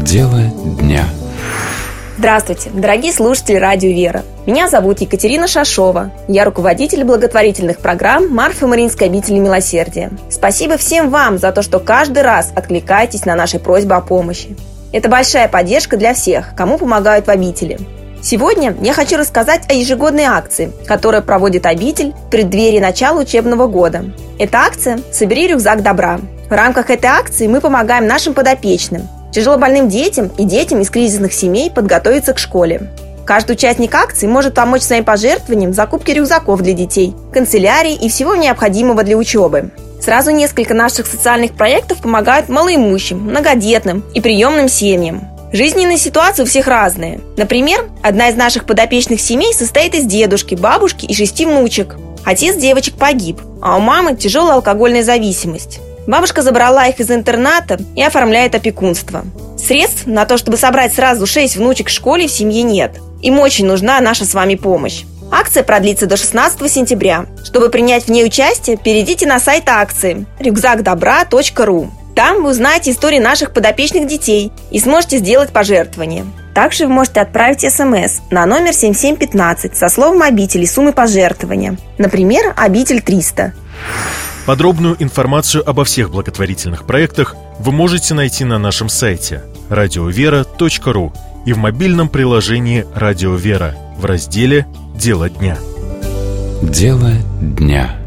Дело дня. Здравствуйте, дорогие слушатели Радио Вера. Меня зовут Екатерина Шашова. Я руководитель благотворительных программ Марфо-Мариинской обители милосердия. Спасибо всем вам за то, что каждый раз откликаетесь на наши просьбы о помощи. Это большая поддержка для всех, кому помогают в обители. Сегодня я хочу рассказать о ежегодной акции, которую проводит обитель в преддверии начала учебного года. Это акция «Собери рюкзак добра». В рамках этой акции мы помогаем нашим подопечным, тяжелобольным детям и детям из кризисных семей подготовиться к школе. Каждый участник акции может помочь своим пожертвованием в закупке рюкзаков для детей, канцелярии и всего необходимого для учебы. Сразу несколько наших социальных проектов помогают малоимущим, многодетным и приемным семьям. Жизненные ситуации у всех разные. Например, одна из наших подопечных семей состоит из дедушки, бабушки и 6 внучек. Отец девочек погиб, а у мамы тяжелая алкогольная зависимость. Бабушка забрала их из интерната и оформляет опекунство. Средств на то, чтобы собрать сразу 6 внучек в школе, в семье нет. Им очень нужна наша с вами помощь. Акция продлится до 16 сентября. Чтобы принять в ней участие, перейдите на сайт акции рюкзакдобра.ру. Там вы узнаете истории наших подопечных детей и сможете сделать пожертвование. Также вы можете отправить СМС на номер 7715 со словом «Обитель» и суммой пожертвования. Например, «Обитель 300». Подробную информацию обо всех благотворительных проектах вы можете найти на нашем сайте radiovera.ru и в мобильном приложении «Радио Вера» в разделе «Дело дня». Дело дня.